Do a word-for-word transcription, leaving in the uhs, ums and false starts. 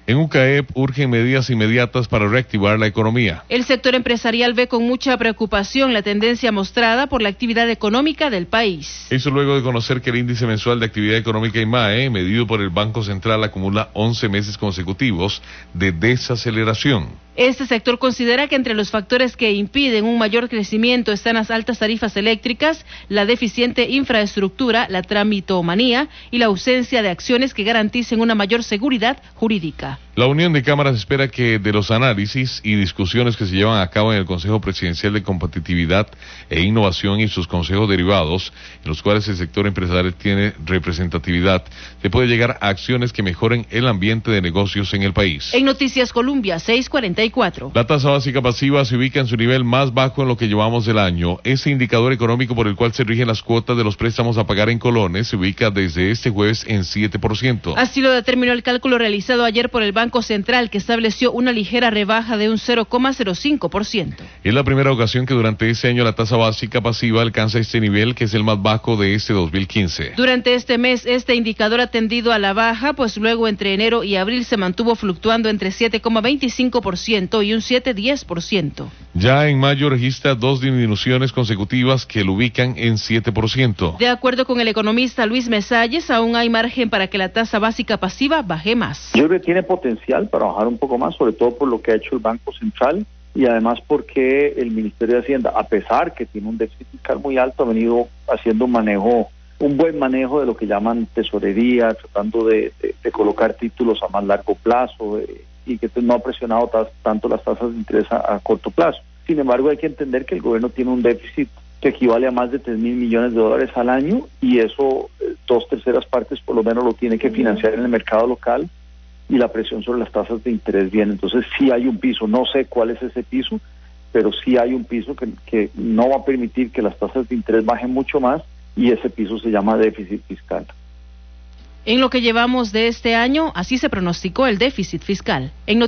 En UCAEP urgen medidas inmediatas para reactivar la economía. El sector empresarial ve con mucha preocupación la tendencia mostrada por la actividad económica del país. Eso luego de conocer que el índice mensual de actividad económica I M A E, medido por el Banco Central, acumula once meses consecutivos de desaceleración. Este sector considera que entre los factores que impiden un mayor crecimiento están las altas tarifas eléctricas, la deficiente infraestructura, la tramitomanía y la ausencia de acciones que garanticen una mayor seguridad jurídica. La Unión de Cámaras espera que de los análisis y discusiones que se llevan a cabo en el Consejo Presidencial de Competitividad e Innovación y sus consejos derivados, en los cuales el sector empresarial tiene representatividad, se puede llegar a acciones que mejoren el ambiente de negocios en el país. En Noticias Colombia, seis cuarenta y cuatro. La tasa básica pasiva se ubica en su nivel más bajo en lo que llevamos del año. Ese indicador económico por el cual se rigen las cuotas de los préstamos a pagar en colones se ubica desde este jueves en siete por ciento. Así lo determinó el cálculo realizado ayer por el Banco Central, que estableció una ligera rebaja de un cero coma cero cinco por ciento. Es la primera ocasión que durante este año la tasa básica pasiva alcanza este nivel, que es el más bajo de este dos mil quince. Durante este mes, este indicador ha tendido a la baja, pues luego entre enero y abril se mantuvo fluctuando entre siete coma veinticinco por ciento y un siete coma diez por ciento. Ya en mayo registra dos disminuciones consecutivas que lo ubican en siete por ciento. De acuerdo con el economista Luis Mesalles, aún hay margen para que la tasa básica pasiva baje más. Yo creo que tiene potencial para bajar un poco más, sobre todo por lo que ha hecho el Banco Central y además porque el Ministerio de Hacienda, a pesar que tiene un déficit fiscal muy alto, ha venido haciendo un manejo, un buen manejo de lo que llaman tesorería, tratando de, de, de colocar títulos a más largo plazo, de, y que no ha presionado tas, tanto las tasas de interés a, a corto plazo. Sin embargo, hay que entender que el gobierno tiene un déficit que equivale a más de tres mil millones de dólares al año y eso, eh, dos terceras partes por lo menos lo tiene que financiar en el mercado local y la presión sobre las tasas de interés viene. Entonces sí hay un piso, no sé cuál es ese piso, pero sí hay un piso que, que no va a permitir que las tasas de interés bajen mucho más y ese piso se llama déficit fiscal. En lo que llevamos de este año, así se pronosticó el déficit fiscal. En